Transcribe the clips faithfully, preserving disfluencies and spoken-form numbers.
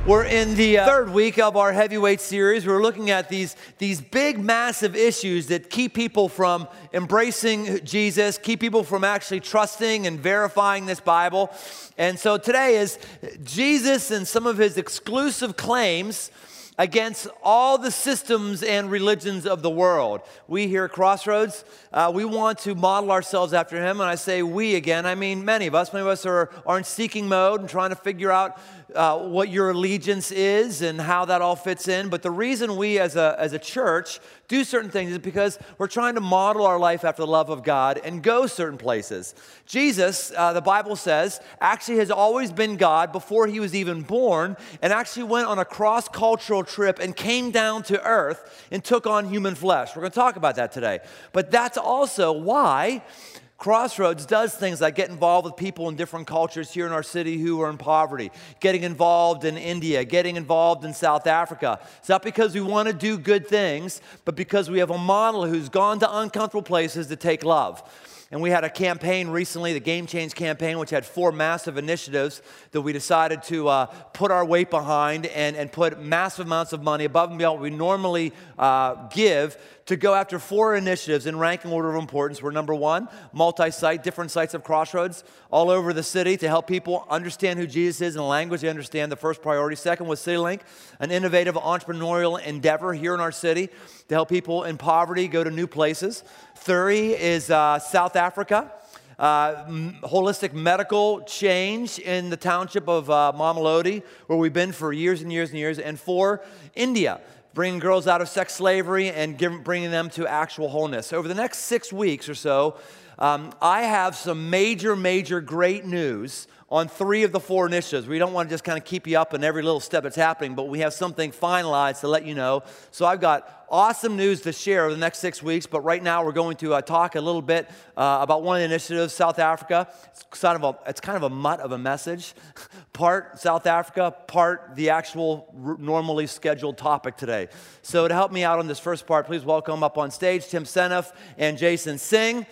We're in the uh, third week of our heavyweight series. We're looking at these, these big, massive issues that keep people from embracing Jesus, keep people from actually trusting and verifying this Bible. And so today is Jesus and some of his exclusive claims against all the systems and religions of the world. We here at Crossroads, uh, we want to model ourselves after him. And I say we again, I mean many of us. Many of us are, are in seeking mode and trying to figure out uh, what your allegiance is and how that all fits in. But the reason we as a, as a church do certain things is because we're trying to model our life after the love of God and go certain places. Jesus, uh, the Bible says, actually has always been God before he was even born, and actually went on a cross-cultural trip and came down to earth and took on human flesh. We're going to talk about that today. But that's also why Crossroads does things like get involved with people in different cultures here in our city who are in poverty, getting involved in India, getting involved in South Africa. It's not because we want to do good things, but because we have a model who's gone to uncomfortable places to take love. And we had a campaign recently, the Game Change campaign, which had four massive initiatives that we decided to uh, put our weight behind and, and put massive amounts of money above and beyond what we normally uh, give to go after four initiatives in ranking order of importance. We're number one, multi-site, different sites of Crossroads all over the city to help people understand who Jesus is in a language they understand, the first priority. Second was CityLink, an innovative entrepreneurial endeavor here in our city to help people in poverty go to new places. Three is uh, South Africa. Uh, m- holistic medical change in the township of uh, Mamelodi, where we've been for years and years and years. And four, India, bringing girls out of sex slavery and give, bringing them to actual wholeness. Over the next six weeks or so, um, I have some major, major great news on three of the four initiatives. We don't want to just kind of keep you up in every little step that's happening, but we have something finalized to let you know. So I've got awesome news to share over the next six weeks, but right now we're going to uh, talk a little bit uh, about one of the initiatives, South Africa. It's kind of a, it's kind of a mutt of a message. Part South Africa, part the actual r- normally scheduled topic today. So to help me out on this first part, please welcome up on stage Tim Seneff and Jason Singh.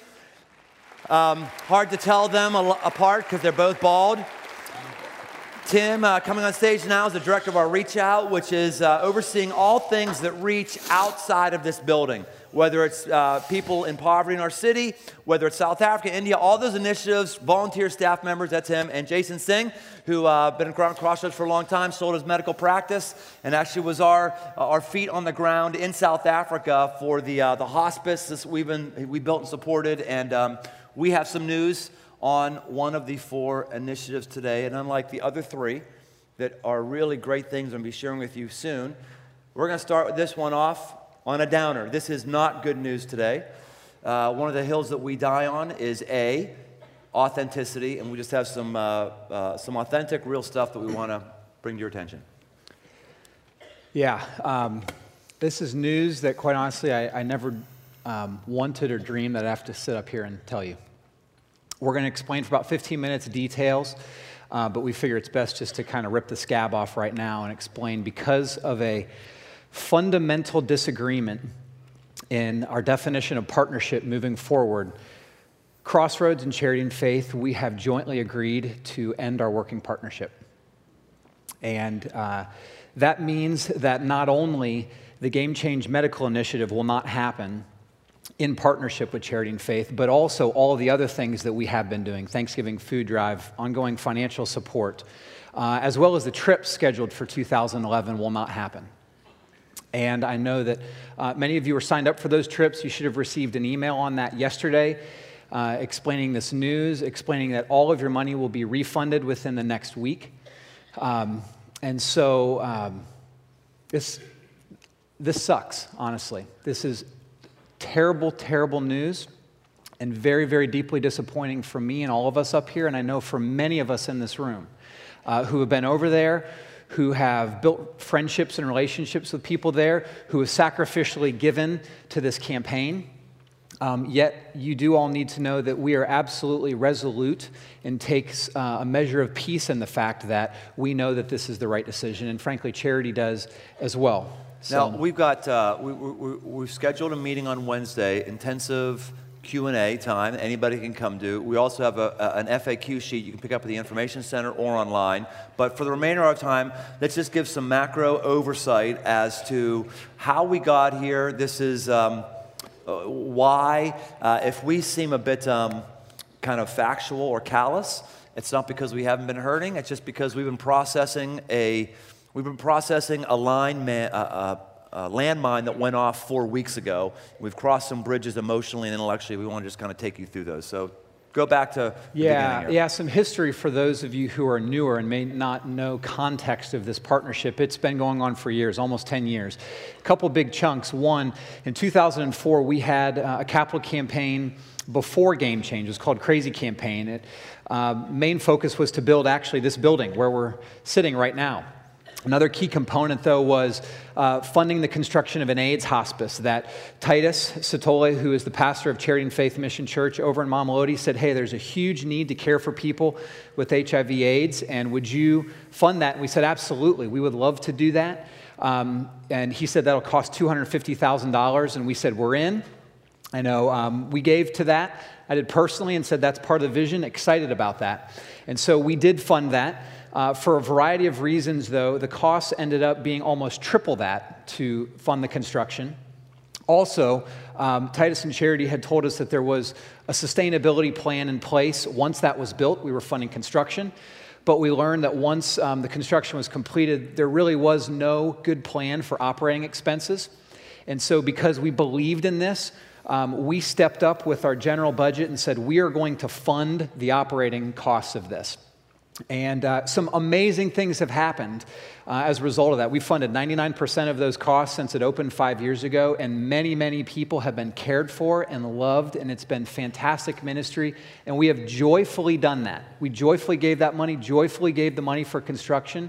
Um, hard to tell them a- apart because they're both bald. Tim, uh, coming on stage now, is the director of our Reach Out, which is uh, overseeing all things that reach outside of this building, whether it's uh, people in poverty in our city, whether it's South Africa, India, all those initiatives, volunteer staff members, that's him, and Jason Singh, who uh, been around Crossroads for a long time, sold his medical practice, and actually was our uh, our feet on the ground in South Africa for the uh, the hospice this we've been we built and supported, and um, we have some news on one of the four initiatives today. And unlike the other three that are really great things I'm going to be sharing with you soon, we're going to start with this one off on a downer. This is not good news today. Uh, one of the hills that we die on is A, authenticity, and we just have some, uh, uh, some authentic, real stuff that we want to bring to your attention. Yeah, um, this is news that, quite honestly, I, I never um, wanted or dreamed that I'd have to sit up here and tell you. We're going to explain for about fifteen minutes details, uh, but we figure it's best just to kind of rip the scab off right now and explain because of a fundamental disagreement in our definition of partnership moving forward. Crossroads and Charity and Faith, we have jointly agreed to end our working partnership. And uh, that means that not only the Game Change Medical Initiative will not happen in partnership with Charity and Faith, but also all of the other things that we have been doing, Thanksgiving food drive, ongoing financial support, uh, as well as the trips scheduled for two thousand eleven will not happen. And I know that uh, many of you are signed up for those trips. You should have received an email on that yesterday uh, explaining this news, explaining that all of your money will be refunded within the next week. Um, and so um, this, this sucks, honestly. This is terrible, terrible news, and very, very deeply disappointing for me and all of us up here, and I know for many of us in this room uh, who have been over there, who have built friendships and relationships with people there, who have sacrificially given to this campaign. Um, yet you do all need to know that we are absolutely resolute and takes uh, a measure of peace in the fact that we know that this is the right decision, and frankly, Charity does as well. So. Now, we've got, uh, we, we, we've scheduled a meeting on Wednesday, intensive Q and A time anybody can come to. We also have a, a, an F A Q sheet you can pick up at the Information Center or online. But for the remainder of our time, let's just give some macro oversight as to how we got here. This is um, uh, why, uh, if we seem a bit um, kind of factual or callous, it's not because we haven't been hurting. It's just because we've been processing a we've been processing a line man. Uh, uh, Uh, landmine that went off four weeks ago. We've crossed some bridges emotionally and intellectually. We want to just kind of take you through those. So go back to the yeah, beginning here. Yeah, some history for those of you who are newer and may not know context of this partnership. It's been going on for years, almost ten years. A couple big chunks. One, in two thousand four, we had uh, a capital campaign before Game Change. It was called Crazy Campaign. It uh, main focus was to build actually this building where we're sitting right now. Another key component, though, was uh, funding the construction of an AIDS hospice that Titus Satole, who is the pastor of Charity and Faith Mission Church over in Mamelodi, said, hey, there's a huge need to care for people with H I V AIDS, and would you fund that? And we said, absolutely, we would love to do that. Um, and he said that'll cost two hundred fifty thousand dollars, and we said, we're in. I know um, we gave to that. I did personally and said that's part of the vision, excited about that. And so we did fund that. Uh, for a variety of reasons, though, the costs ended up being almost triple that to fund the construction. Also, um, Titus and Charity had told us that there was a sustainability plan in place. Once that was built, we were funding construction. But we learned that once um, the construction was completed, there really was no good plan for operating expenses. And so because we believed in this, um, we stepped up with our general budget and said, we are going to fund the operating costs of this. And uh, some amazing things have happened uh, as a result of that. We funded ninety-nine percent of those costs since it opened five years ago, and many, many people have been cared for and loved, and it's been fantastic ministry, and we have joyfully done that. We joyfully gave that money, joyfully gave the money for construction.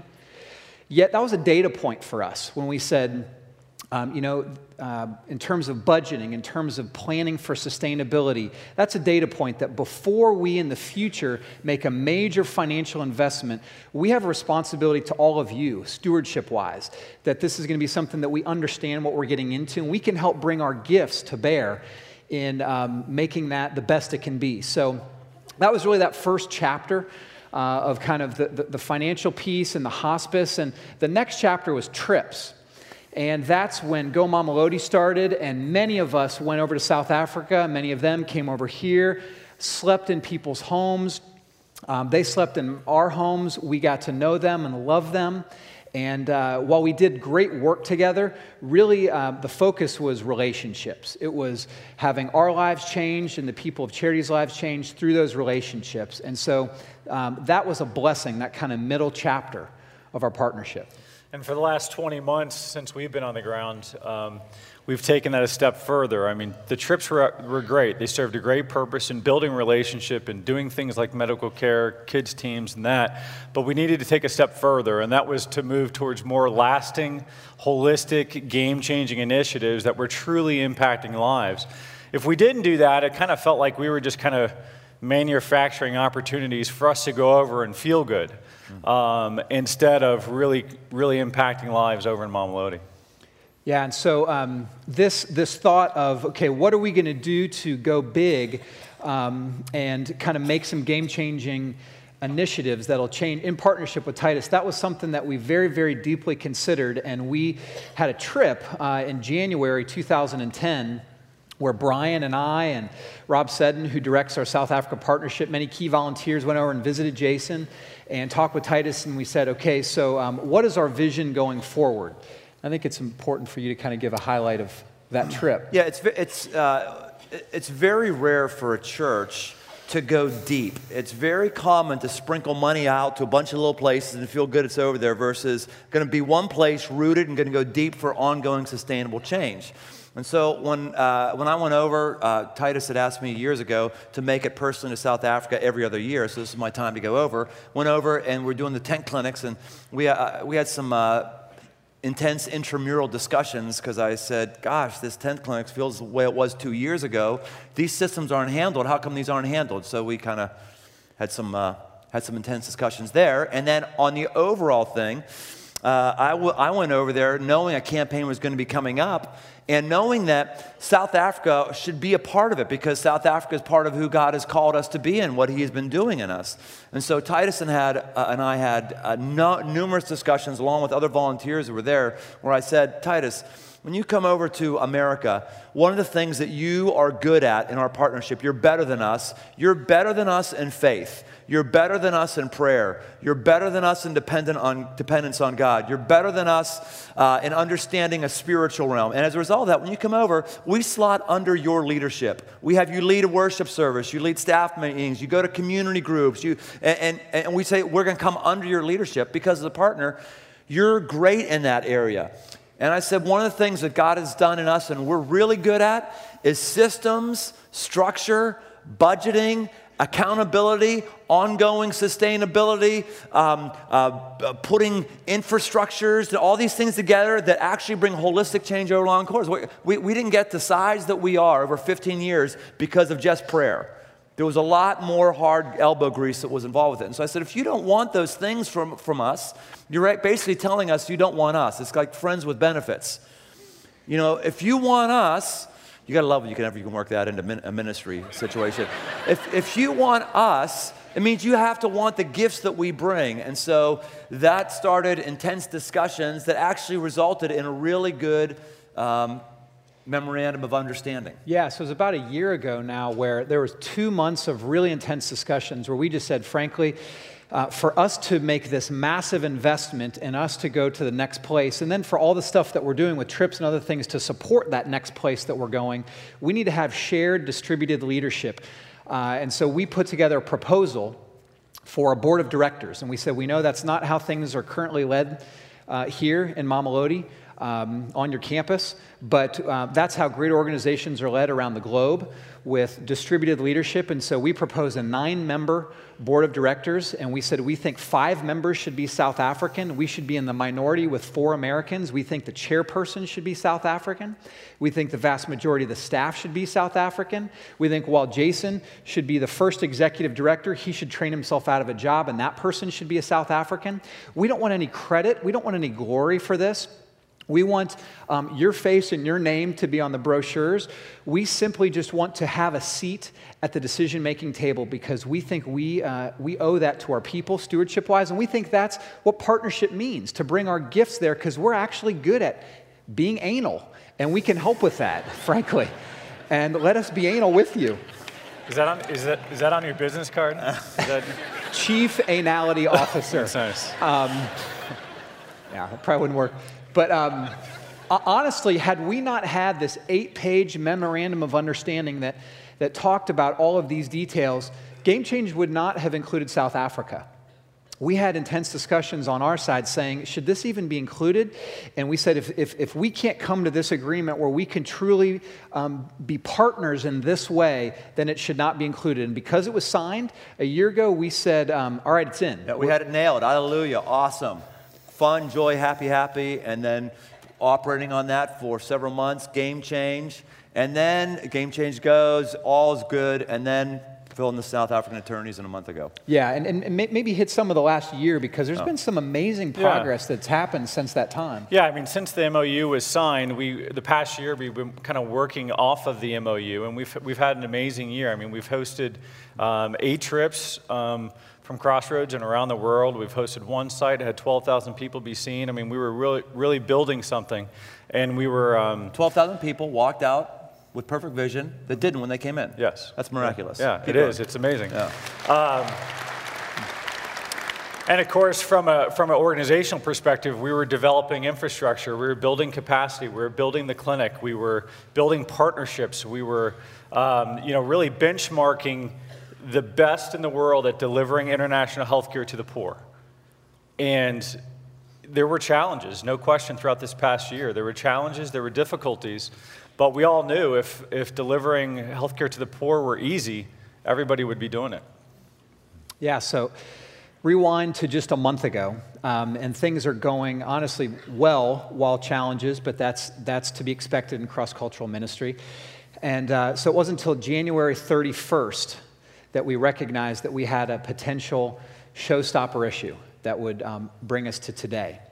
Yet that was a data point for us when we said, um, you know, uh, in terms of budgeting, in terms of planning for sustainability, that's a data point that before we in the future make a major financial investment, we have a responsibility to all of you, stewardship-wise, that this is going to be something that we understand what we're getting into, and we can help bring our gifts to bear in um, making that the best it can be. So that was really that first chapter uh, of kind of the, the, the financial piece and the hospice, and the next chapter was trips. And that's when Go Mamelodi started, and many of us went over to South Africa. Many of them came over here, slept in people's homes. Um, they slept in our homes. We got to know them and love them. And uh, while we did great work together, really uh, the focus was relationships. It was having our lives changed and the people of Charity's lives changed through those relationships. And so um, that was a blessing, that kind of middle chapter of our partnership. And for the last twenty months since we've been on the ground, um, we've taken that a step further. I mean, the trips were, were great. They served a great purpose in building relationship and doing things like medical care, kids teams, and that. But we needed to take a step further, and that was to move towards more lasting, holistic, game-changing initiatives that were truly impacting lives. If we didn't do that, it kind of felt like we were just kind of manufacturing opportunities for us to go over and feel good. Um, instead of really, really impacting lives over in Mamelodi. Yeah, and so um, this this thought of, okay, what are we going to do to go big um, and kind of make some game-changing initiatives that'll change in partnership with Titus, that was something that we very, very deeply considered, and we had a trip uh, in January two thousand ten where Brian and I and Rob Seddon, who directs our South Africa partnership, many key volunteers went over and visited Jason and talked with Titus, and we said, okay, so um, what is our vision going forward? I think it's important for you to kind of give a highlight of that trip. Yeah, it's, it's, uh, it's very rare for a church to go deep. It's very common to sprinkle money out to a bunch of little places and feel good it's over there versus going to be one place rooted and going to go deep for ongoing sustainable change. And so when, uh, when I went over, uh, Titus had asked me years ago to make it personally to South Africa every other year, so this is my time to go over. Went over and we're doing the tent clinics, and we, uh, we had some uh, intense intramural discussions because I said, gosh, this tent clinic feels the way it was two years ago. These systems aren't handled. How come these aren't handled? So we kind of had some, uh, had some intense discussions there. And then on the overall thing, Uh, I, w I went over there knowing a campaign was going to be coming up, and knowing that South Africa should be a part of it because South Africa is part of who God has called us to be and what he has been doing in us. And so Titus and, had, uh, and I had uh, no, numerous discussions along with other volunteers who were there where I said, Titus, when you come over to America, one of the things that you are good at in our partnership, you're better than us. You're better than us in faith. You're better than us in prayer. You're better than us in dependent on, dependence on God. You're better than us uh, in understanding a spiritual realm. And as a result of that, when you come over, we slot under your leadership. We have you lead a worship service. You lead staff meetings. You go to community groups. You, and, and, and we say, we're going to come under your leadership because as a partner, you're great in that area. And I said, one of the things that God has done in us and we're really good at is systems, structure, budgeting, accountability, ongoing sustainability, um, uh, putting infrastructures, all these things together that actually bring holistic change over long course. We, we didn't get the size that we are over fifteen years because of just prayer. There was a lot more hard elbow grease that was involved with it. And so I said, if you don't want those things from, from us, you're basically telling us you don't want us. It's like friends with benefits. You know, if you want us, you got to love it. You can, you can work that into a ministry situation. if, if you want us, it means you have to want the gifts that we bring. And so that started intense discussions that actually resulted in a really good um, memorandum of understanding. Yeah, so it was about a year ago now where there was two months of really intense discussions where we just said, frankly, uh, for us to make this massive investment and us to go to the next place, and then for all the stuff that we're doing with trips and other things to support that next place that we're going, we need to have shared, distributed leadership. Uh, and so we put together a proposal for a board of directors, and we said, we know that's not how things are currently led uh, here in Mamelodi. Um, on your campus, but uh, that's how great organizations are led around the globe with distributed leadership. And so we proposed a nine-member board of directors, and we said we think five members should be South African. We should be in the minority with four Americans. We think the chairperson should be South African. We think the vast majority of the staff should be South African. We think while Jason should be the first executive director, he should train himself out of a job, and that person should be a South African. We don't want any credit. We don't want any glory for this. We want um, your face and your name to be on the brochures. We simply just want to have a seat at the decision-making table because we think we, uh, we owe that to our people, stewardship-wise, and we think that's what partnership means, to bring our gifts there because we're actually good at being anal, and we can help with that, frankly. And let us be anal with you. Is that on, is that, is that on your business card? Is that... Chief Anality Officer. That's nice. Um, yeah, that probably wouldn't work. But um, honestly, had we not had this eight-page memorandum of understanding that, that talked about all of these details, Game Change would not have included South Africa. We had intense discussions on our side saying, should this even be included? And we said, if, if, if we can't come to this agreement where we can truly um, be partners in this way, then it should not be included. And because it was signed a year ago, we said, um, all right, it's in. Yeah, we had it nailed. Hallelujah. Awesome. Fun, joy, happy, happy, and then operating on that for several months, Game Change, and then Game Change goes, all's good, and then filling the South African attorneys in a month ago. Yeah, and, and maybe hit some of the last year because there's oh. been some amazing progress yeah. that's happened since that time. Yeah, I mean, since the M O U was signed, we the past year we've been kind of working off of the M O U, and we've we've had an amazing year. I mean, we've hosted um, eight trips. Um, from Crossroads and around the world. We've hosted one site, had twelve thousand people be seen. I mean, we were really, really building something. And we were... Um, twelve thousand people walked out with perfect vision that didn't when they came in. Yes. That's miraculous. Yeah, Keep it going. is. It's amazing. Yeah. Um, and of course, from a from an organizational perspective, we were developing infrastructure. We were building capacity. We were building the clinic. We were building partnerships. We were, um, you know, really benchmarking the best in the world at delivering international health care to the poor. And there were challenges, no question, throughout this past year. There were challenges, there were difficulties, but we all knew if, if delivering health care to the poor were easy, everybody would be doing it. Yeah, so rewind to just a month ago, um, and things are going, honestly, well, while challenges, but that's, that's to be expected in cross-cultural ministry. And uh, so it wasn't until January thirty-first that we recognized that we had a potential showstopper issue that would um, bring us to today.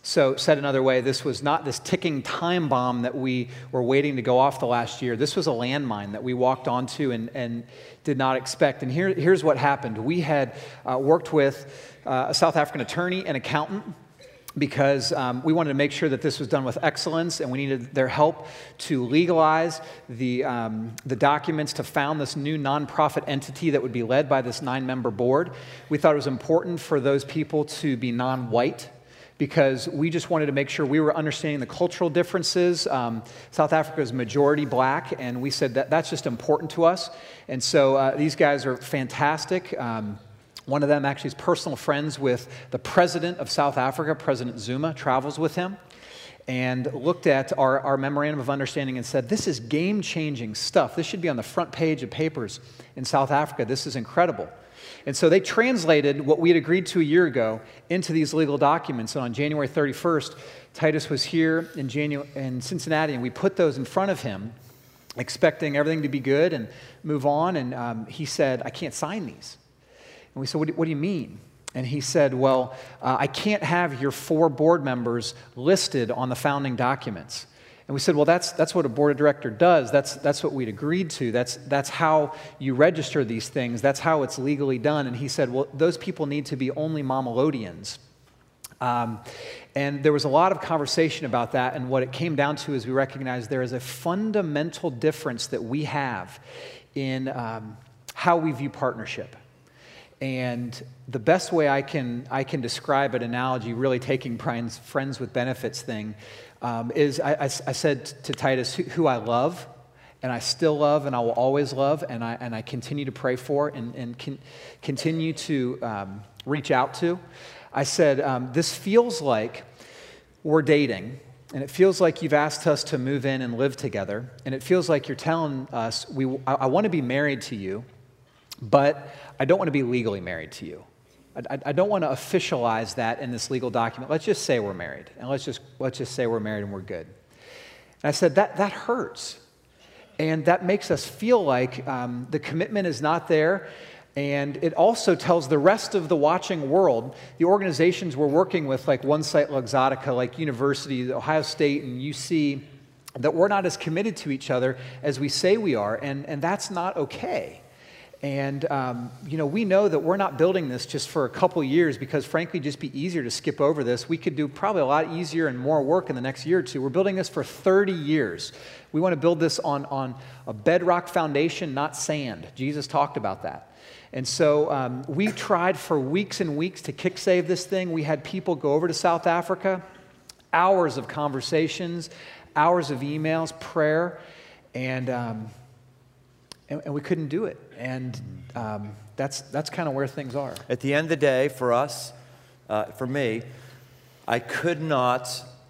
So said another way, this was not this ticking time bomb that we were waiting to go off the last year. This was a landmine that we walked onto and, and did not expect. And here, here's what happened. We had uh, worked with uh, a South African attorney and accountant because um, we wanted to make sure that this was done with excellence, and we needed their help to legalize the, um, the documents to found this new nonprofit entity that would be led by this nine-member board. We thought it was important for those people to be non-white, because we just wanted to make sure we were understanding the cultural differences. Um, South Africa is majority black, and we said that that's just important to us. And so uh, these guys are fantastic. Um, one of them actually is personal friends with the president of South Africa, President Zuma, travels with him, and looked at our, our memorandum of understanding and said, this is game-changing stuff. This should be on the front page of papers in South Africa. This is incredible. And so they translated what we had agreed to a year ago into these legal documents. And on January thirty-first, Titus was here in, Janu- in Cincinnati, and we put those in front of him, expecting everything to be good and move on. And um, he said, I can't sign these. And we said, what do, what do you mean? And he said, well, uh, I can't have your four board members listed on the founding documents. And we said, well, that's that's what a board of director does. That's that's what we'd agreed to. That's that's how you register these things. That's how it's legally done. And he said, well, those people need to be only Mamelodians. Um, and there was a lot of conversation about that. And what it came down to is we recognized there is a fundamental difference that we have in um, how we view partnership. And the best way I can I can describe an analogy, really taking Brian's friends with benefits thing, um, is I, I, I said to Titus, who, who I love, and I still love, and I will always love, and I and I continue to pray for, and and can, continue to um, reach out to. I said, um, this feels like we're dating, and it feels like you've asked us to move in and live together, and it feels like you're telling us we I, I want to be married to you, but I don't want to be legally married to you. I, I don't want to officialize that in this legal document. Let's just say we're married, and let's just let's just say we're married and we're good. And I said, that that hurts, and that makes us feel like um, the commitment is not there, and it also tells the rest of the watching world, the organizations we're working with, like One Site Luxottica, like University, Ohio State, and U C, that we're not as committed to each other as we say we are, and, and that's not okay. And, um, you know, we know that we're not building this just for a couple years because, frankly, it'd just be easier to skip over this. We could do probably a lot easier and more work in the next year or two. We're building this for thirty years. We want to build this on, on a bedrock foundation, not sand. Jesus talked about that. And so um, we tried for weeks and weeks to kick save this thing. We had people go over to South Africa, hours of conversations, hours of emails, prayer, and... Um, And, and we couldn't do it. And um, that's that's kind of where things are. At the end of the day, for us, uh, for me, I could not,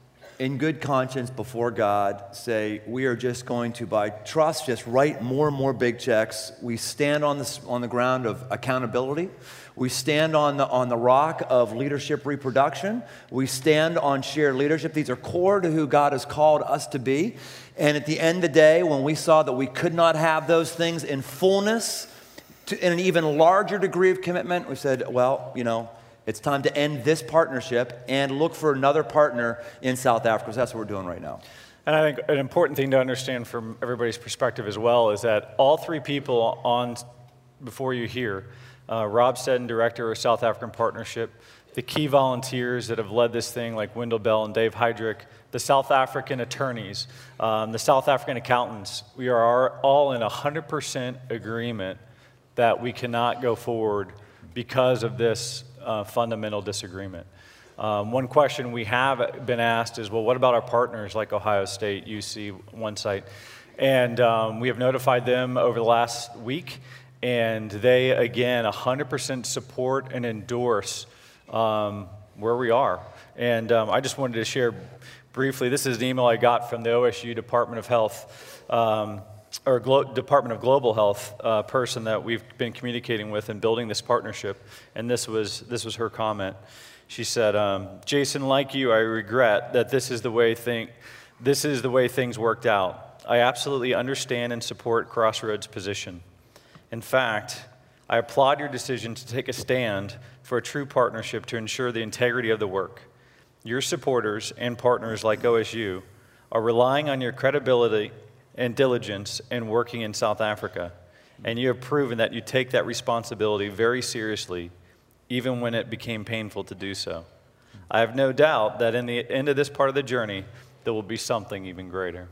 in good conscience before God, say we are just going to, by trust, just write more and more big checks. We stand on this on the ground of accountability. We stand on the on the rock of leadership reproduction. We stand on shared leadership. These are core to who God has called us to be. And at the end of the day, when we saw that we could not have those things in fullness, to, in an even larger degree of commitment, we said, well, you know, it's time to end this partnership and look for another partner in South Africa. So that's what we're doing right now. And I think an important thing to understand from everybody's perspective as well is that all three people on before you here, uh, Rob Seddon, director of South African Partnership, the key volunteers that have led this thing like Wendell Bell and Dave Heydrich, the South African attorneys, um, the South African accountants, we are all in one hundred percent agreement that we cannot go forward because of this uh, fundamental disagreement. Um, one question we have been asked is, well, what about our partners like Ohio State, U C, One Site? And um, we have notified them over the last week, and they, again, one hundred percent support and endorse um, where we are. And um, I just wanted to share briefly, this is an email I got from the O S U Department of Health, um, or Glo- Department of Global Health uh, person that we've been communicating with and building this partnership, and this was this was her comment. She said, um, "Jason, like you, I regret that this is the way thing, this is the way things worked out. I absolutely understand and support Crossroads' position. In fact, I applaud your decision to take a stand for a true partnership to ensure the integrity of the work. your supporters and partners like O S U are relying on your credibility and diligence in working in South Africa. And you have proven that you take that responsibility very seriously, even when it became painful to do so. I have no doubt that in the end of this part of the journey, there will be something even greater.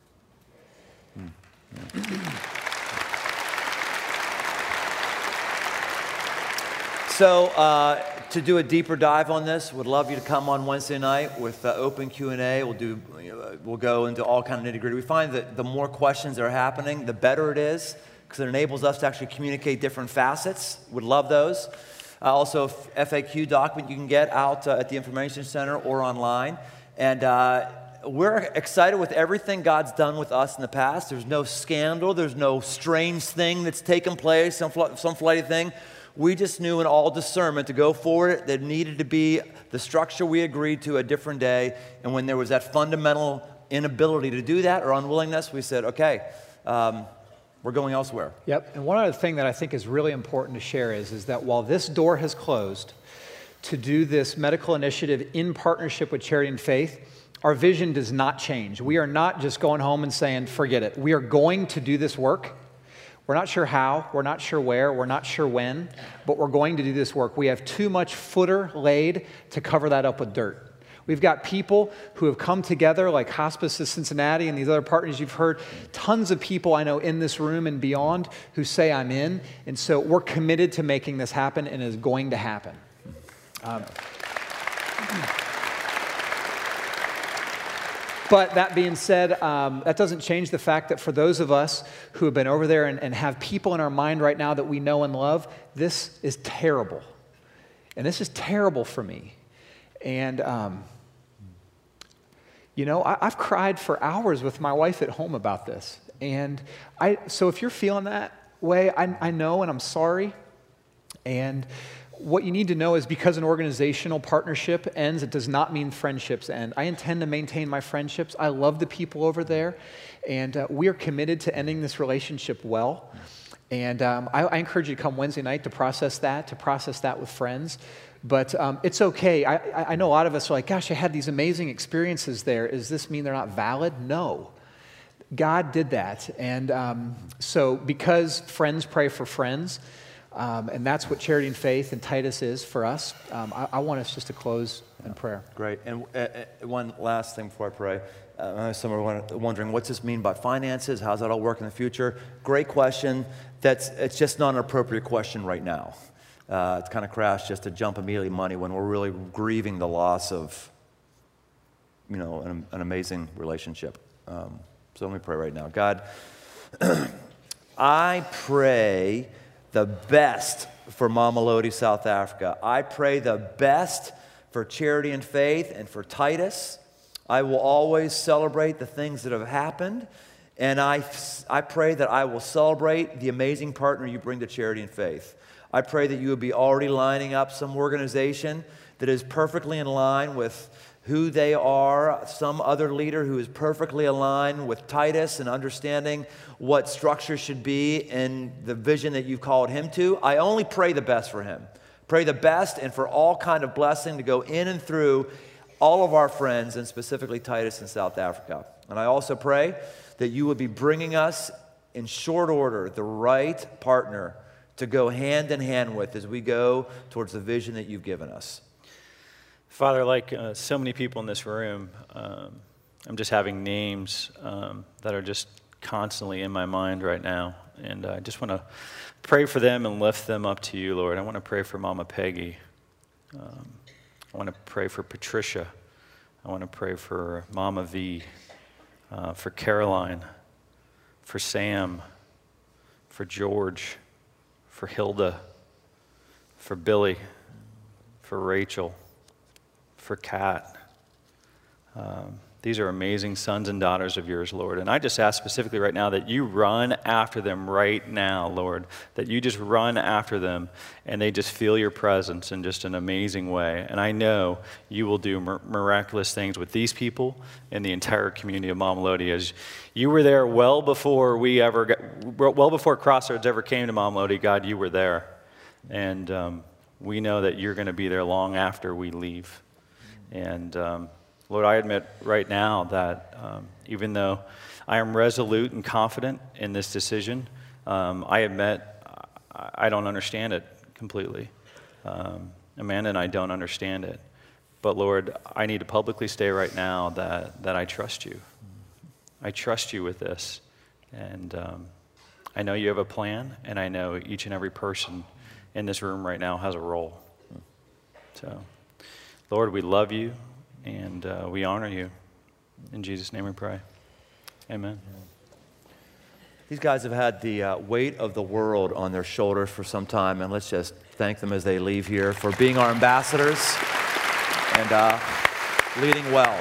So uh, to do a deeper dive on this, would love you to come on Wednesday night with uh, open Q and A. We'll do, you know, we'll go into all kind of nitty gritty. We find that the more questions that are happening, the better it is, because it enables us to actually communicate different facets. Would love those. Uh, also, F A Q document you can get out uh, at the Information Center or online. And uh, we're excited with everything God's done with us in the past. There's no scandal. There's no strange thing that's taken place, some, fl- some flighty thing. We just knew in all discernment to go forward. There needed to be the structure we agreed to a different day. And when there was that fundamental inability to do that or unwillingness, we said, okay, um, we're going elsewhere. Yep. And one other thing that I think is really important to share is, is that while this door has closed to do this medical initiative in partnership with Charity and Faith, our vision does not change. We are not just going home and saying, forget it. We are going to do this work. We're not sure how, we're not sure where, we're not sure when, but we're going to do this work. We have too much footer laid to cover that up with dirt. We've got people who have come together like Hospice of Cincinnati and these other partners you've heard, tons of people I know in this room and beyond who say I'm in, and so we're committed to making this happen and it is going to happen. Um, But that being said, um, that doesn't change the fact that for those of us who have been over there and, and have people in our mind right now that we know and love, this is terrible. And this is terrible for me. And, um, you know, I, I've cried for hours with my wife at home about this. And I, so if you're feeling that way, I, I know and I'm sorry. And what you need to know is because an organizational partnership ends, it does not mean friendships end. I intend to maintain my friendships. I love the people over there, and uh, we are committed to ending this relationship well. And um, I, I encourage you to come Wednesday night to process that, to process that with friends. But um, it's okay. I, I know a lot of us are like, gosh, I had these amazing experiences there. Does this mean they're not valid? No. God did that. And um, so because friends pray for friends, Um, and that's what Charity and Faith and Titus is for us. Um, I, I want us just to close in prayer. Great. And uh, uh, one last thing before I pray. Uh, some are wondering, what's this mean by finances? How's that all work in the future? Great question. That's It's just not an appropriate question right now. Uh, it's kind of crass just to jump immediately money when we're really grieving the loss of, you know, an, an amazing relationship. Um, so let me pray right now. God, I pray the best for Mamelodi, South Africa. I pray the best for Charity and Faith and for Titus. I will always celebrate the things that have happened, and I, I pray that I will celebrate the amazing partner you bring to Charity and Faith. I pray that you would be already lining up some organization that is perfectly in line with who they are, some other leader who is perfectly aligned with Titus and understanding what structure should be in the vision that you've called him to. I only pray the best for him. Pray the best and for all kind of blessing to go in and through all of our friends, and specifically Titus in South Africa. And I also pray that you would be bringing us in short order the right partner to go hand in hand with as we go towards the vision that you've given us. Father, like uh, so many people in this room, um, I'm just having names um, that are just constantly in my mind right now. And I just want to pray for them and lift them up to you, Lord. I want to pray for Mama Peggy. Um, I want to pray for Patricia. I want to pray for Mama V, uh, for Caroline, for Sam, for George, for Hilda, for Billy, for Rachel, for Kat. Um, these are amazing sons and daughters of yours, Lord. And I just ask specifically right now that you run after them right now, Lord. That you just run after them and they just feel your presence in just an amazing way. And I know you will do mir- miraculous things with these people and the entire community of Mamelodi. As you were there well before we ever got, well before Crossroads ever came to Mamelodi, God, you were there. And um, we know that you're going to be there long after we leave. And um, Lord, I admit right now that um, even though I am resolute and confident in this decision, um, I admit I, I don't understand it completely. Um, Amanda and I don't understand it. But Lord, I need to publicly state right now that, that I trust you. I trust you with this. And um, I know you have a plan, and I know each and every person in this room right now has a role. So, Lord, we love you, and uh, we honor you. In Jesus' name we pray. Amen. These guys have had the uh, weight of the world on their shoulders for some time, and let's just thank them as they leave here for being our ambassadors and uh, leading well.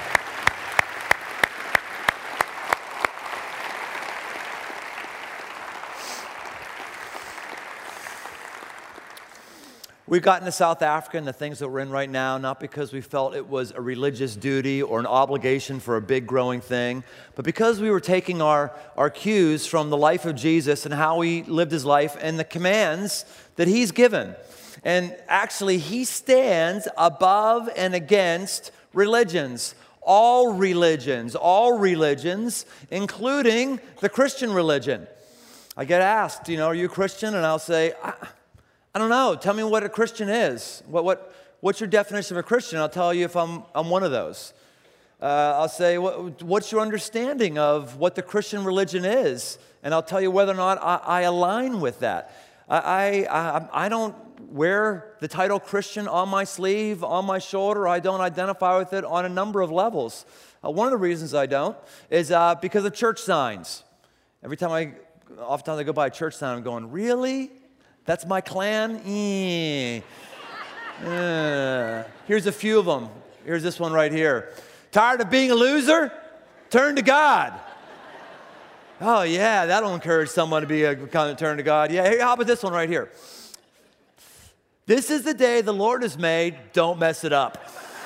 We've gotten to South Africa and the things that we're in right now, not because we felt it was a religious duty or an obligation for a big growing thing, but because we were taking our, our cues from the life of Jesus and how he lived his life and the commands that he's given. And actually, he stands above and against religions. All religions, all religions, including the Christian religion. I get asked, you know, are you a Christian? And I'll say, I, I don't know. Tell me what a Christian is. What, what, what's your definition of a Christian? I'll tell you if I'm, I'm one of those. Uh, I'll say, what, what's your understanding of what the Christian religion is? And I'll tell you whether or not I, I align with that. I, I, I don't wear the title Christian on my sleeve, on my shoulder. I don't identify with it on a number of levels. Uh, one of the reasons I don't is uh, because of church signs. Every time I, oftentimes I go by a church sign, I'm going, really? That's my clan? Eh. Uh, here's a few of them. Here's this one right here. Tired of being a loser? Turn to God. Oh, yeah, that'll encourage someone to be a kind of turn to God. Yeah, hey, how about this one right here? This is the day the Lord has made. Don't mess it up.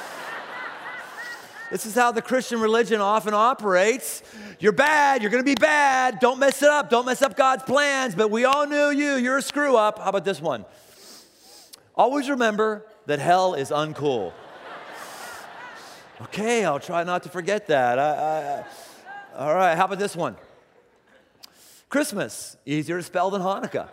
This is how the Christian religion often operates. You're bad. You're going to be bad. Don't mess it up. Don't mess up God's plans. But we all knew you. You're a screw up. How about this one? Always remember that hell is uncool. Okay, I'll try not to forget that. I, I, all right, how about this one? Christmas, easier to spell than Hanukkah.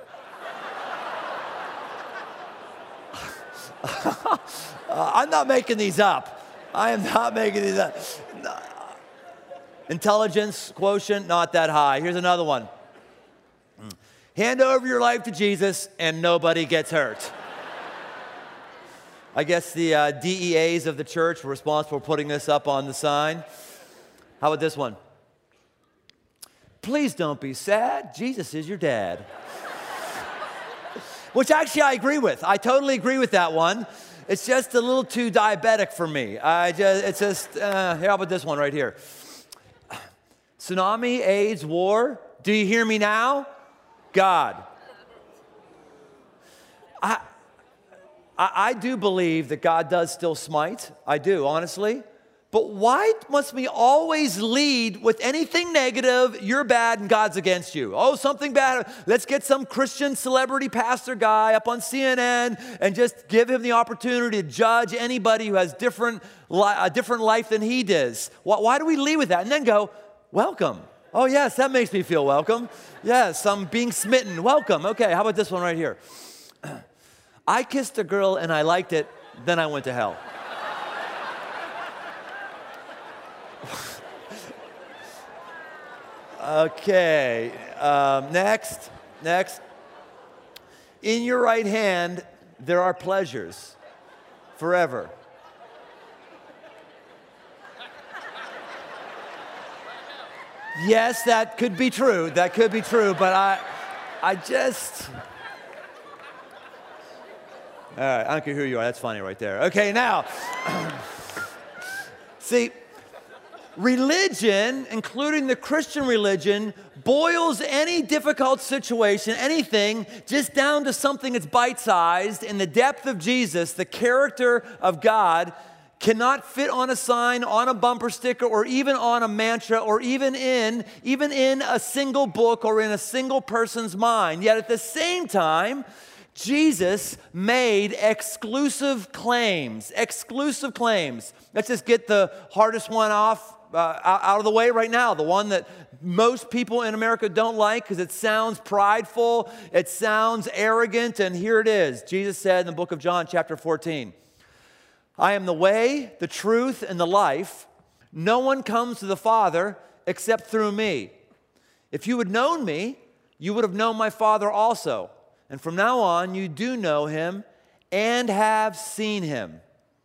uh, I'm not making these up. I am not making these up. Intelligence quotient, not that high. Here's another one. Hand over your life to Jesus and nobody gets hurt. I guess the uh, D E As of the church were responsible for putting this up on the sign. How about this one? Please don't be sad. Jesus is your dad. Which actually I agree with. I totally agree with that one. It's just a little too diabetic for me. I just, it's just, uh, here, how about this one right here? Tsunami, AIDS, war. Do you hear me now? God. I, I, I do believe that God does still smite. I do, honestly. But why must we always lead with anything negative? You're bad and God's against you. Oh, something bad. Let's get some Christian celebrity pastor guy up on C N N and just give him the opportunity to judge anybody who has different li- a different life than he does. Why, why do we lead with that? And then go, welcome. Oh, yes, that makes me feel welcome. Yes, I'm being smitten. Welcome. Okay, how about this one right here? I kissed a girl and I liked it, then I went to hell. Okay, um, next, next. In your right hand, there are pleasures forever. Yes, that could be true. That could be true, but I, I just... All right, I don't care who you are. That's funny right there. Okay, now, see, religion, including the Christian religion, boils any difficult situation, anything, just down to something that's bite-sized. In the depth of Jesus, the character of God cannot fit on a sign, on a bumper sticker, or even on a mantra, or even in, even in a single book or in a single person's mind. Yet at the same time, Jesus made exclusive claims, exclusive claims. Let's just get the hardest one off uh, out of the way right now, the one that most people in America don't like because it sounds prideful, it sounds arrogant, and here it is. Jesus said in the book of John, chapter fourteen, I am the way, the truth, and the life. No one comes to the Father except through me. If you had known me, you would have known my Father also. And from now on, you do know him and have seen him.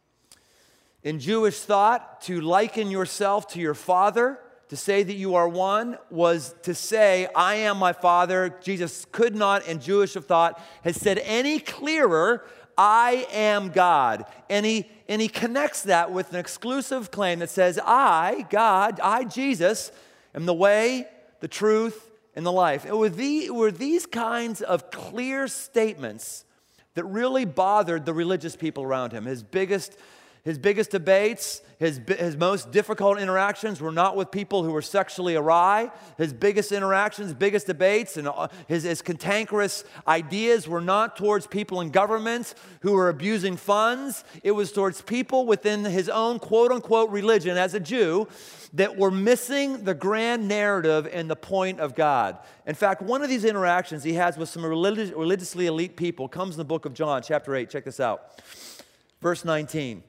In Jewish thought, to liken yourself to your Father, to say that you are one, was to say, I am my Father. Jesus could not, in Jewish thought, have said any clearer, I am God. And he, and he connects that with an exclusive claim that says, I, God, I, Jesus, am the way, the truth, and the life. It were, the, it were these kinds of clear statements that really bothered the religious people around him. His biggest His biggest debates, his, his most difficult interactions were not with people who were sexually awry. His biggest interactions, biggest debates, and his, his cantankerous ideas were not towards people in government who were abusing funds. It was towards people within his own quote-unquote religion as a Jew that were missing the grand narrative and the point of God. In fact, one of these interactions he has with some religious, religiously elite people comes in the book of John, chapter eight. Check this out. Verse nineteen.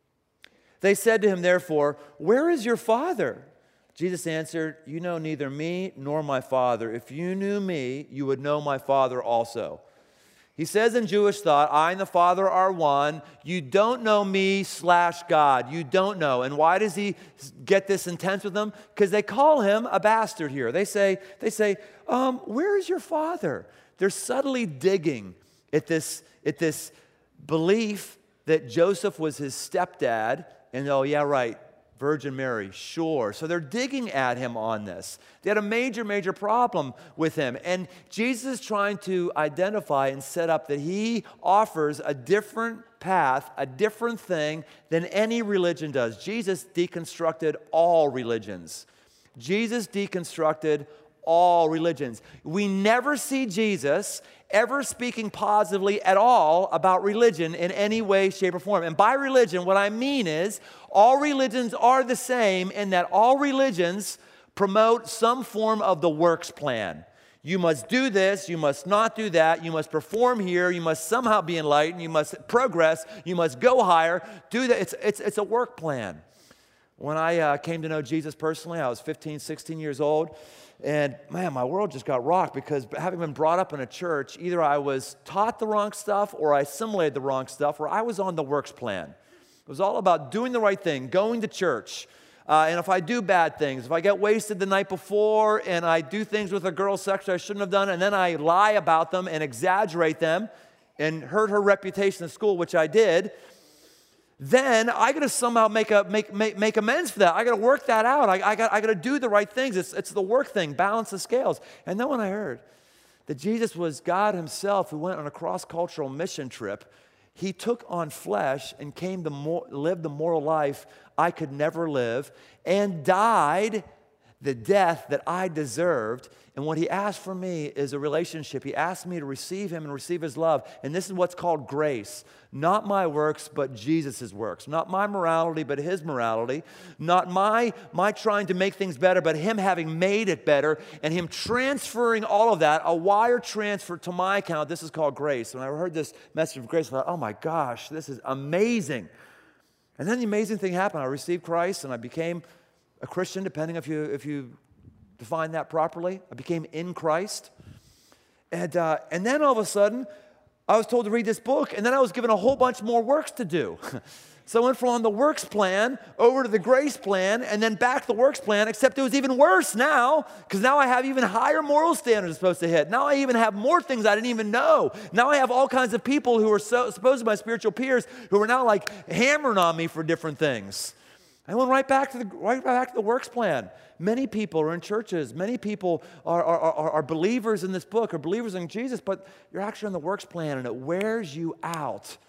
They said to him, therefore, where is your Father? Jesus answered, you know neither me nor my Father. If you knew me, you would know my Father also. He says in Jewish thought, I and the Father are one. You don't know me slash God. You don't know. And why does he get this intense with them? Because they call him a bastard here. They say, they say, um, where is your Father? They're subtly digging at this, at this belief that Joseph was his stepdad. And oh, yeah, right, Virgin Mary, sure. So they're digging at him on this. They had a major, major problem with him. And Jesus is trying to identify and set up that he offers a different path, a different thing than any religion does. Jesus deconstructed all religions. Jesus deconstructed all religions. We never see Jesus ever speaking positively at all about religion in any way, shape, or form. And by religion, what I mean is all religions are the same in that all religions promote some form of the works plan. You must do this, you must not do that, you must perform here, you must somehow be enlightened, you must progress, you must go higher, do that. It's, it's, it's a work plan. When I uh, came to know Jesus personally, I was fifteen, sixteen years old. And man, my world just got rocked because having been brought up in a church, either I was taught the wrong stuff or I assimilated the wrong stuff, or I was on the works plan. It was all about doing the right thing, going to church. Uh, and if I do bad things, if I get wasted the night before and I do things with a girl's sex I shouldn't have done, and then I lie about them and exaggerate them and hurt her reputation at school, which I did, then I got to somehow make a make, make make amends for that. I got to work that out. I, I got I got to do the right things. It's it's the work thing. Balance the scales. And then when I heard that Jesus was God Himself who went on a cross-cultural mission trip, He took on flesh and came to more, live the moral life I could never live, and died the death that I deserved. And what He asked for me is a relationship. He asked me to receive Him and receive His love. And this is what's called grace. Not my works, but Jesus' works. Not my morality, but His morality. Not my, my trying to make things better, but Him having made it better and Him transferring all of that, a wire transfer to my account. This is called grace. When I heard this message of grace, I thought, oh my gosh, this is amazing. And then the amazing thing happened. I received Christ and I became a Christian, depending if you if you define that properly. I became in Christ. And, uh, and then all of a sudden, I was told to read this book, and then I was given a whole bunch more works to do. So I went from on the works plan over to the grace plan, and then back to the works plan, except it was even worse now, because now I have even higher moral standards I'm supposed to hit. Now I even have more things I didn't even know. Now I have all kinds of people who are so, supposed to be my spiritual peers who are now like hammering on me for different things. I went right back to the right back to the works plan. Many people are in churches. Many people are, are, are, are believers in this book, are believers in Jesus, but you're actually on the works plan, and it wears you out.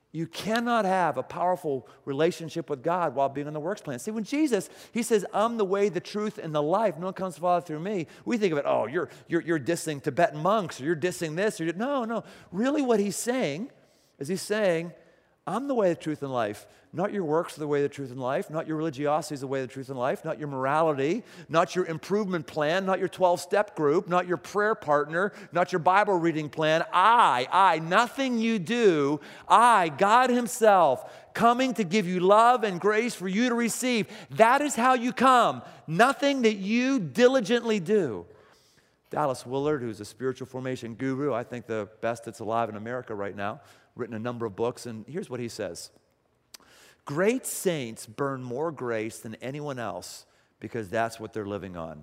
You cannot have a powerful relationship with God while being on the works plan. See, when Jesus, he says, I'm the way, the truth, and the life. No one comes to the Father through me. We think of it, oh, you're, you're, you're dissing Tibetan monks, or you're dissing this. Or you're, no, no. Really what he's saying is he's saying, I'm the way, the truth, and life. Not your works are the way, the truth, and life. Not your religiosity is the way, the truth, and life. Not your morality. Not your improvement plan. Not your twelve-step group. Not your prayer partner. Not your Bible reading plan. I, I, nothing you do. I, God himself, coming to give you love and grace for you to receive. That is how you come. Nothing that you diligently do. Dallas Willard, who's a spiritual formation guru, I think the best that's alive in America right now, written a number of books, and here's what he says. Great saints burn more grace than anyone else because that's what they're living on.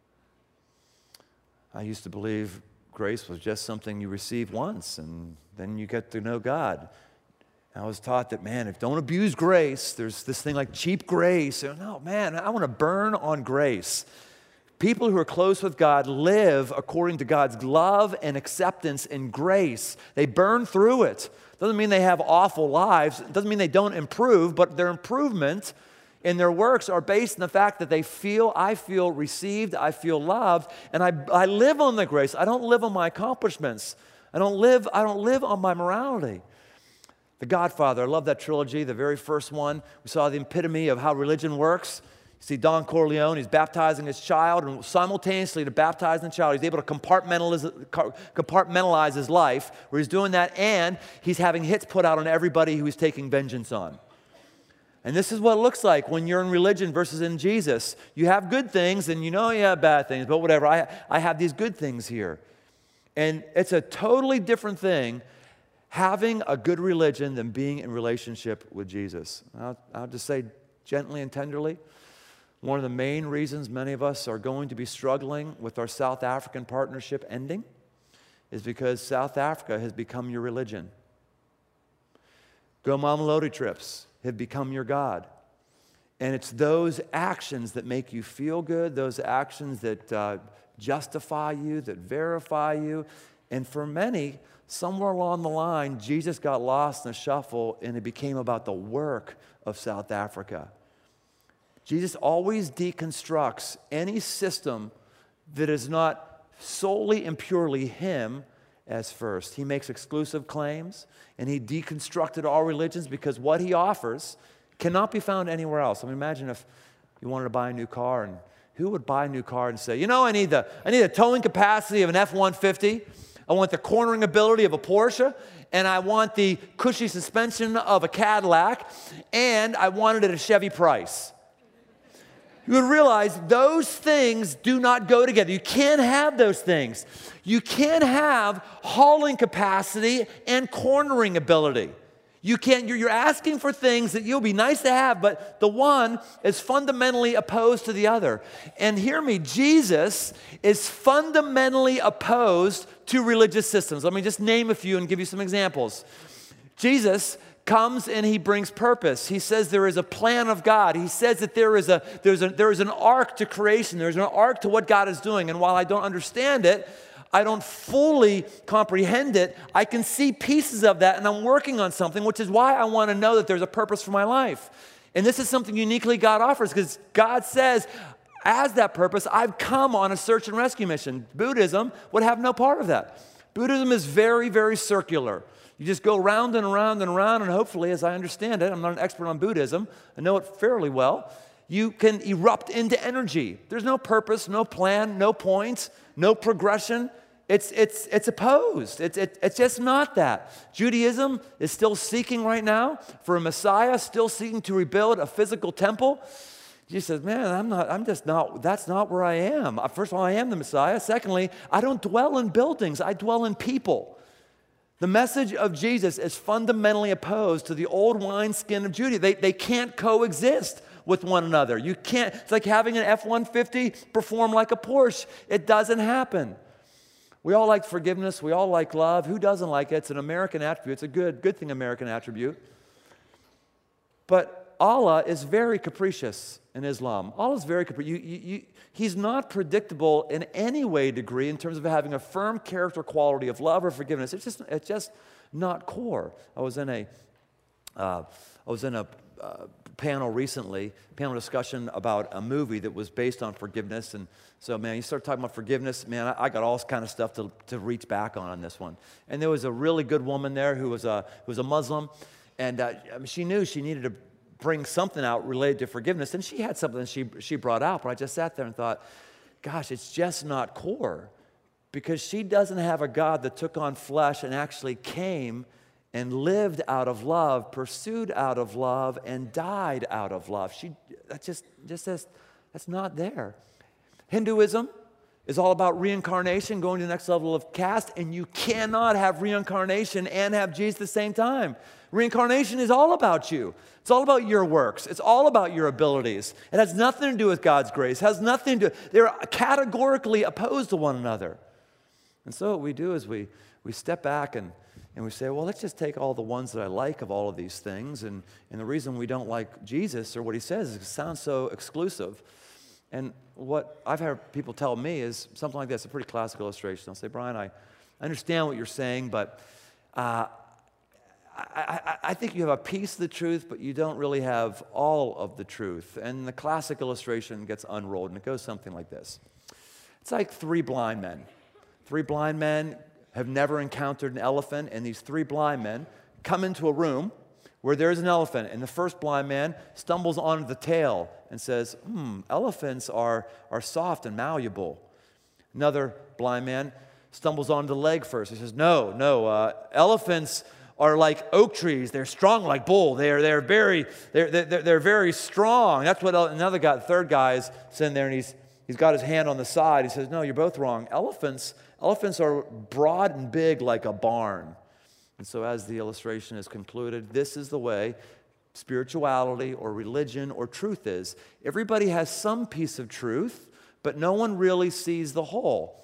I used to believe grace was just something you receive once and then you get to know God. I was taught that, man, if don't abuse grace, there's this thing like cheap grace. No, man, I want to burn on grace. People who are close with God live according to God's love and acceptance and grace. They burn through it. Doesn't mean they have awful lives. It doesn't mean they don't improve, but their improvement in their works are based on the fact that they feel, I feel received, I feel loved, and I, I live on the grace. I don't live on my accomplishments. I don't live, I don't live on my morality. The Godfather, I love that trilogy, the very first one. We saw the epitome of how religion works. You see Don Corleone, he's baptizing his child, and simultaneously to baptizing the child, he's able to compartmentalize, compartmentalize his life, where he's doing that, and he's having hits put out on everybody who he's taking vengeance on. And this is what it looks like when you're in religion versus in Jesus. You have good things, and you know you have bad things, but whatever, I, I have these good things here. And it's a totally different thing having a good religion than being in relationship with Jesus. I'll, I'll just say gently and tenderly, one of the main reasons many of us are going to be struggling with our South African partnership ending is because South Africa has become your religion. Go Mamelodi trips have become your God. And it's those actions that make you feel good, those actions that uh, justify you, that verify you. And for many, somewhere along the line, Jesus got lost in the shuffle and it became about the work of South Africa. Jesus always deconstructs any system that is not solely and purely him as first. He makes exclusive claims, and he deconstructed all religions because what he offers cannot be found anywhere else. I mean, imagine if you wanted to buy a new car, and who would buy a new car and say, you know, I need the, I need the towing capacity of an F one fifty, I want the cornering ability of a Porsche, and I want the cushy suspension of a Cadillac, and I want it at a Chevy price. You would realize those things do not go together. You can't have those things. You can't have hauling capacity and cornering ability. You can't, you're, you're asking for things that you'll be nice to have, but the one is fundamentally opposed to the other. And hear me, Jesus is fundamentally opposed to religious systems. Let me just name a few and give you some examples. Jesus comes and he brings purpose. He says there is a plan of God. He says that there is a there's a there is an arc to creation. There's an arc to what God is doing. And while I don't understand it, I don't fully comprehend it, I can see pieces of that, and I'm working on something, which is why I want to know that there's a purpose for my life. And this is something uniquely God offers, because God says, as that purpose, I've come on a search and rescue mission. Buddhism would have no part of that. Buddhism is very, very circular. You just go round and around and around, and hopefully, as I understand it, I'm not an expert on Buddhism, I know it fairly well, you can erupt into energy. There's no purpose, no plan, no points, no progression. It's, it's, it's opposed. It's, it, it's just not that. Judaism is still seeking right now for a Messiah, still seeking to rebuild a physical temple. Jesus says, man, I'm not, I'm just not, that's not where I am. First of all, I am the Messiah. Secondly, I don't dwell in buildings, I dwell in people. The message of Jesus is fundamentally opposed to the old wineskin of Judaism. They, they can't coexist with one another. You can't, it's like having an F one fifty perform like a Porsche. It doesn't happen. We all like forgiveness. We all like love. Who doesn't like it? It's an American attribute. It's a good, good thing, American attribute. But Allah is very capricious in Islam. Allah is very capricious. You, you, you, he's not predictable in any way, degree, in terms of having a firm character quality of love or forgiveness. It's just, it's just not core. I was in a Uh, I was in a uh, panel recently, panel discussion about a movie that was based on forgiveness. And so, man, you start talking about forgiveness, man, I, I got all kind of stuff to, to reach back on on this one. And there was a really good woman there who was a, who was a Muslim. And uh, I mean, she knew she needed to bring something out related to forgiveness. And she had something she, she brought out. But I just sat there and thought, gosh, it's just not core. Because she doesn't have a God that took on flesh and actually came and lived out of love, pursued out of love, and died out of love. She that just just says that's not there. Hinduism is all about reincarnation, going to the next level of caste, and you cannot have reincarnation and have Jesus at the same time. Reincarnation is all about you. It's all about your works. It's all about your abilities. It has nothing to do with God's grace. It has nothing to. They're categorically opposed to one another. And so what we do is we we step back and And we say, well, let's just take all the ones that I like of all of these things. And, and the reason we don't like Jesus or what he says is it sounds so exclusive. And what I've had people tell me is something like this, a pretty classic illustration. They'll say, Brian, I understand what you're saying, but uh, I, I, I think you have a piece of the truth, but you don't really have all of the truth. And the classic illustration gets unrolled, and it goes something like this. It's like three blind men. Three blind men have never encountered an elephant, and these three blind men come into a room where there's an elephant, and the first blind man stumbles onto the tail and says, hmm, elephants are, are soft and malleable. Another blind man stumbles onto the leg first. He says, no, no, uh, elephants are like oak trees. They're strong like bull. They're, they're, very, they're, they're, they're very strong. That's what another guy, the third guy is sitting there, and he's, he's got his hand on the side. He says, no, you're both wrong. Elephants Elephants are broad and big like a barn. And so as the illustration is concluded, this is the way spirituality or religion or truth is. Everybody has some piece of truth, but no one really sees the whole.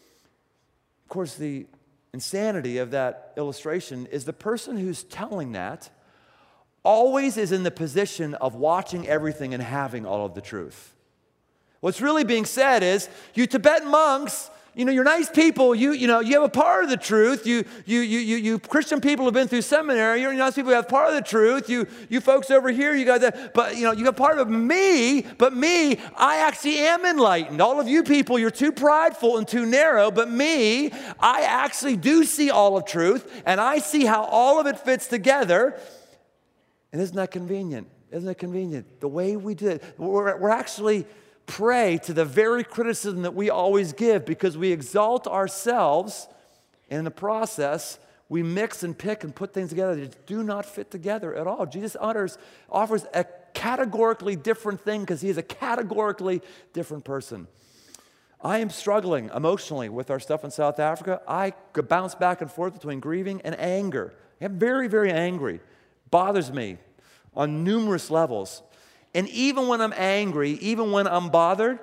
Of course, the insanity of that illustration is the person who's telling that always is in the position of watching everything and having all of the truth. What's really being said is, you Tibetan monks, you know, you're nice people. You, you know, you have a part of the truth. You, you, you, you, you Christian people have been through seminary. You're nice people who have part of the truth. You, you folks over here, you got that. But you know, you got part of me. But me, I actually am enlightened. All of you people, you're too prideful and too narrow. But me, I actually do see all of truth, and I see how all of it fits together. And isn't that convenient? Isn't it convenient? The way we did it, we're, we're actually prey to the very criticism that we always give because we exalt ourselves, and in the process, we mix and pick and put things together that do not fit together at all. Jesus utters, offers a categorically different thing because he is a categorically different person. I am struggling emotionally with our stuff in South Africa. I could bounce back and forth between grieving and anger. I'm very, very angry. Bothers me on numerous levels. And even when I'm angry, even when I'm bothered,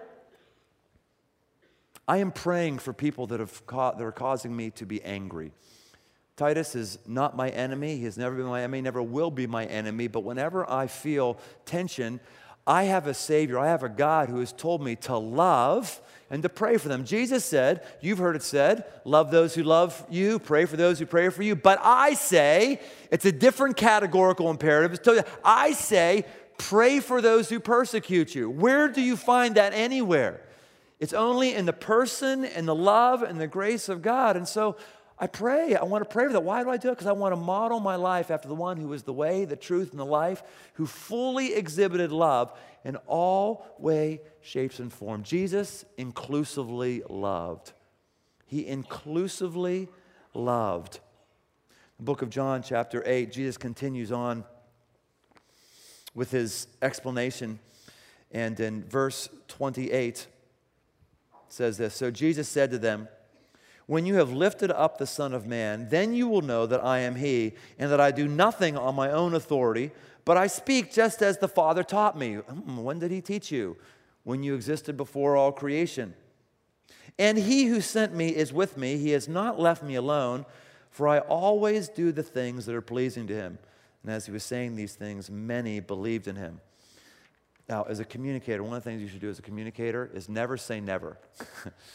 I am praying for people that, have ca- that are causing me to be angry. Titus is not my enemy. He has never been my enemy, never will be my enemy. But whenever I feel tension, I have a Savior. I have a God who has told me to love and to pray for them. Jesus said, you've heard it said, love those who love you, pray for those who pray for you. But I say, it's a different categorical imperative. It's totally, I say, pray for those who persecute you. Where do you find that anywhere? It's only in the person and the love and the grace of God. And so I pray. I want to pray for that. Why do I do it? Because I want to model my life after the one who is the way, the truth, and the life, who fully exhibited love in all way, shapes, and form. Jesus inclusively loved. He inclusively loved. The book of John, chapter eight, Jesus continues on with his explanation. And in verse twenty-eight, says this, so Jesus said to them, when you have lifted up the Son of Man, then you will know that I am he, and that I do nothing on my own authority, but I speak just as the Father taught me. Hmm, when did he teach you? When you existed before all creation. And he who sent me is with me. He has not left me alone, for I always do the things that are pleasing to him. And as he was saying these things, many believed in him. Now, as a communicator, one of the things you should do as a communicator is never say never.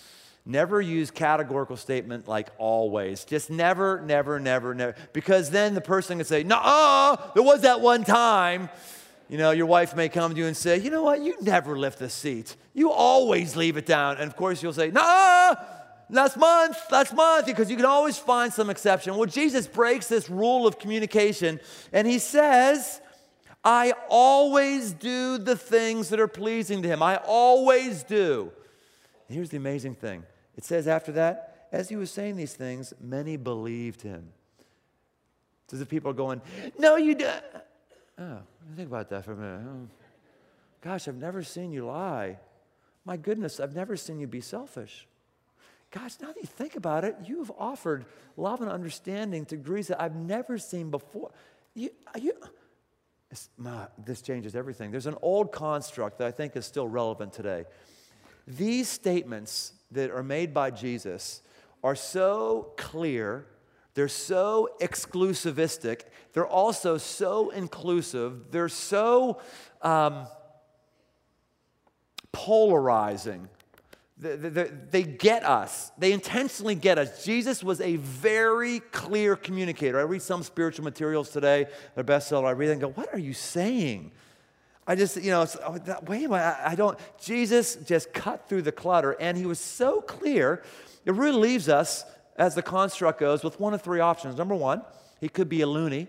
Never use categorical statement like always. Just never, never, never, never. Because then the person can say, "Nuh-uh, there was that one time." You know, your wife may come to you and say, "You know what, you never lift the seat. You always leave it down." And of course you'll say, "Nuh-uh, last month, last month," because you can always find some exception. Well, Jesus breaks this rule of communication, and he says, "I always do the things that are pleasing to him." I always do. And here's the amazing thing. It says after that, as he was saying these things, many believed him. It's as if people are going, "No, you don't." Oh, think about that for a minute. Oh, gosh, I've never seen you lie. My goodness, I've never seen you be selfish. Gosh, now that you think about it, you have offered love and understanding to degrees that I've never seen before. You, you, uh, this changes everything. There's an old construct that I think is still relevant today. These statements that are made by Jesus are so clear, they're so exclusivistic, they're also so inclusive, they're so um, polarizing. They, they, they get us. They intentionally get us. Jesus was a very clear communicator. I read some spiritual materials today, their bestseller. I read it and go, "What are you saying?" I just, you know, it's, oh, wait a minute, I, I don't, Jesus just cut through the clutter, and he was so clear, it really leaves us, as the construct goes, with one of three options. Number one, he could be a loony.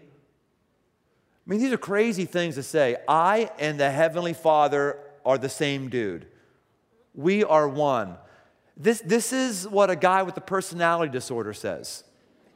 I mean, these are crazy things to say. I and the Heavenly Father are the same dude. We are one. This, this is what a guy with a personality disorder says.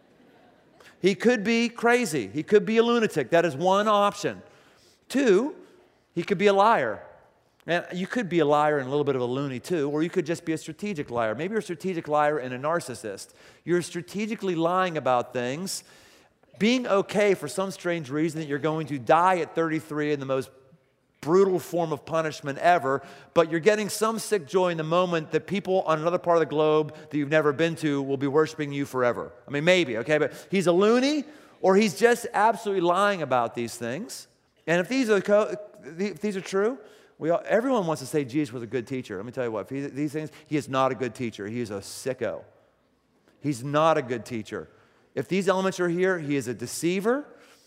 He could be crazy. He could be a lunatic. That is one option. Two, he could be a liar. And you could be a liar and a little bit of a loony too, or you could just be a strategic liar. Maybe you're a strategic liar and a narcissist. You're strategically lying about things, being okay for some strange reason that you're going to die at thirty-three in the most brutal form of punishment ever, but you're getting some sick joy in the moment that people on another part of the globe that you've never been to will be worshiping you forever. I mean, maybe, okay, but he's a loony, or he's just absolutely lying about these things. And if these are, if these are true, we all, everyone wants to say Jesus was a good teacher. Let me tell you what, if he, these things, he is not a good teacher. He is a sicko. He's not a good teacher. If these elements are here, he is a deceiver.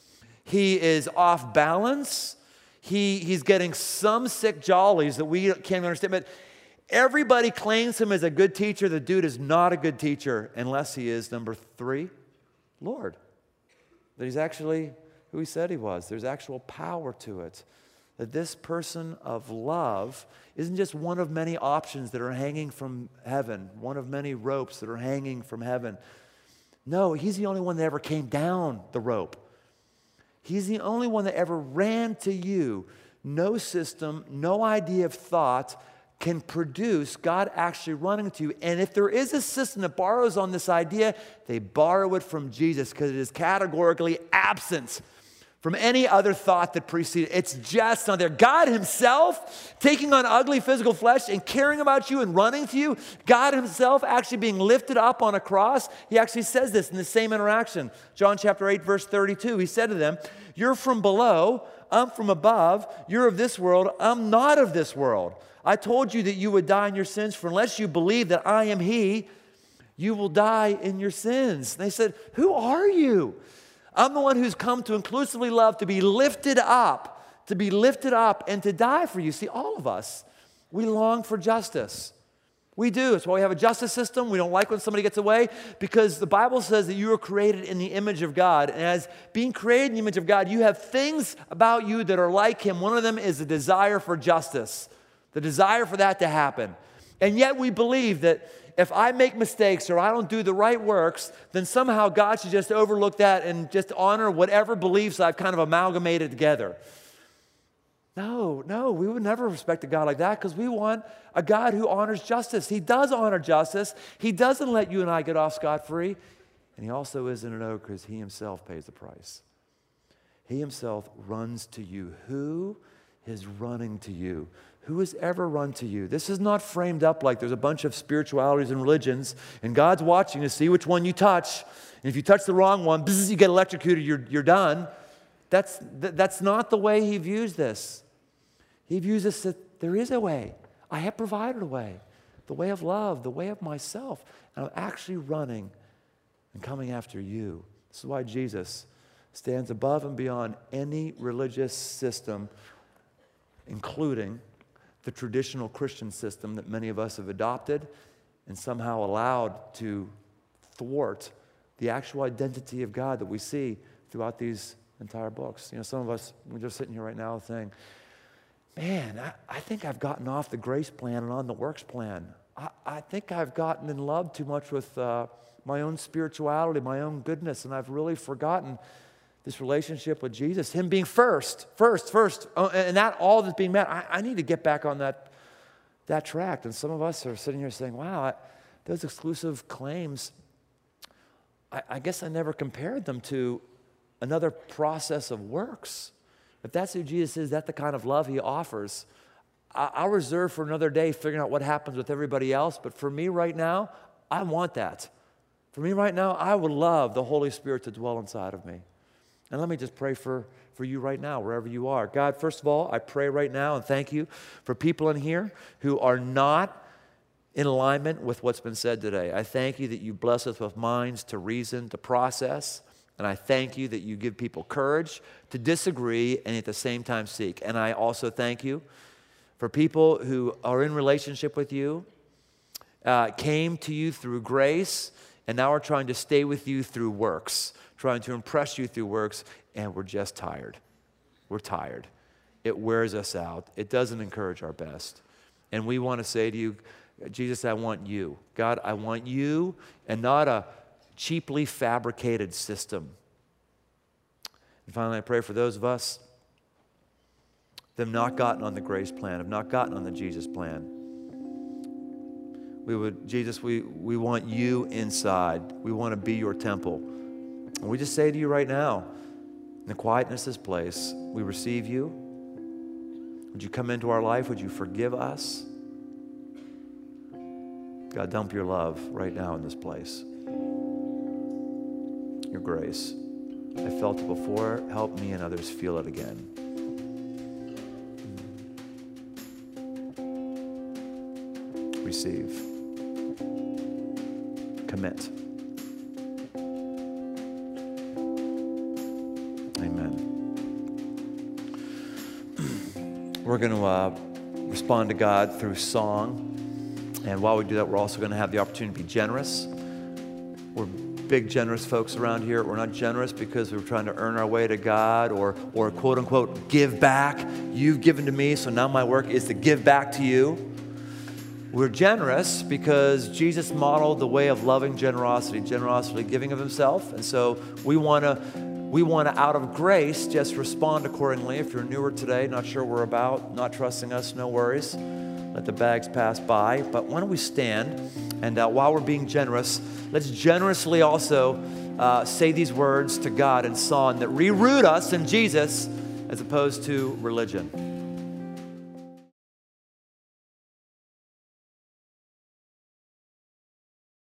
He is off balance. He, he's getting some sick jollies that we can't understand. But everybody claims him as a good teacher. The dude is not a good teacher unless he is, number three, Lord. That he's actually who he said he was. There's actual power to it. That this person of love isn't just one of many options that are hanging from heaven, one of many ropes that are hanging from heaven. No, he's the only one that ever came down the rope. He's the only one that ever ran to you. No system, no idea of thought can produce God actually running to you. And if there is a system that borrows on this idea, they borrow it from Jesus because it is categorically absent from any other thought that preceded. It's just not there. God himself taking on ugly physical flesh and caring about you and running to you. God himself actually being lifted up on a cross. He actually says this in the same interaction. John chapter eight, verse thirty-two. He said to them, "You're from below, I'm from above. You're of this world, I'm not of this world. I told you that you would die in your sins, for unless you believe that I am he, you will die in your sins." And they said, "Who are you?" I'm the one who's come to inclusively love, to be lifted up, to be lifted up and to die for you. See, all of us, we long for justice. We do. That's why we have a justice system. We don't like when somebody gets away, because the Bible says that you are created in the image of God. And as being created in the image of God, you have things about you that are like him. One of them is the desire for justice, the desire for that to happen. And yet we believe that if I make mistakes or I don't do the right works, then somehow God should just overlook that and just honor whatever beliefs I've kind of amalgamated together. No, no, we would never respect a God like that, because we want a God who honors justice. He does honor justice. He doesn't let you and I get off scot-free. And he also isn't an ogre, because he himself pays the price. He himself runs to you. Who is running to you? Who has ever run to you? This is not framed up like there's a bunch of spiritualities and religions, and God's watching to see which one you touch. And if you touch the wrong one, bzz, you get electrocuted, you're, you're done. That's, th- that's not the way he views this. He views this that there is a way. I have provided a way. the way of love, the way of myself. And I'm actually running and coming after you. This is why Jesus stands above and beyond any religious system, including the traditional Christian system that many of us have adopted and somehow allowed to thwart the actual identity of God that we see throughout these entire books. You know, some of us, we're just sitting here right now saying, man, I, I think I've gotten off the grace plan and on the works plan. I, I think I've gotten in love too much with uh, my own spirituality, my own goodness, and I've really forgotten this relationship with Jesus, him being first, first, first, uh, and that all that's being met. I, I need to get back on that, that track. And some of us are sitting here saying, wow, I, those exclusive claims, I, I guess I never compared them to another process of works. If that's who Jesus is, that's the kind of love he offers. I, I'll reserve for another day figuring out what happens with everybody else, but for me right now, I want that. For me right now, I would love the Holy Spirit to dwell inside of me. And let me just pray for, for you right now, wherever you are. God, first of all, I pray right now and thank you for people in here who are not in alignment with what's been said today. I thank you that you bless us with minds to reason, to process. And I thank you that you give people courage to disagree and at the same time seek. And I also thank you for people who are in relationship with you, uh, came to you through grace, and now are trying to stay with you through works, trying to impress you through works, and we're just tired. We're tired. It wears us out. It doesn't encourage our best. And we want to say to you, Jesus, I want you. God, I want you and not a cheaply fabricated system. And finally, I pray for those of us that have not gotten on the grace plan, have not gotten on the Jesus plan. We would, Jesus, we, we want you inside. We want to be your temple. And we just say to you right now, in the quietness of this place, we receive you. Would you come into our life? Would you forgive us? God, dump your love right now in this place. Your grace. I felt it before. Help me and others feel it again. Receive. Commit. Amen. We're going to uh, respond to God through song. And while we do that, we're also going to have the opportunity to be generous. We're big, generous folks around here. We're not generous because we're trying to earn our way to God or, or quote unquote, give back. You've given to me, so now my work is to give back to you. We're generous because Jesus modeled the way of loving generosity, generosity giving of himself. And so we want to, we want to, out of grace, just respond accordingly. If you're newer today, not sure we're about, not trusting us, no worries. Let the bags pass by. But why don't we stand, and uh, while we're being generous, let's generously also uh, say these words to God in song that reroot us in Jesus as opposed to religion.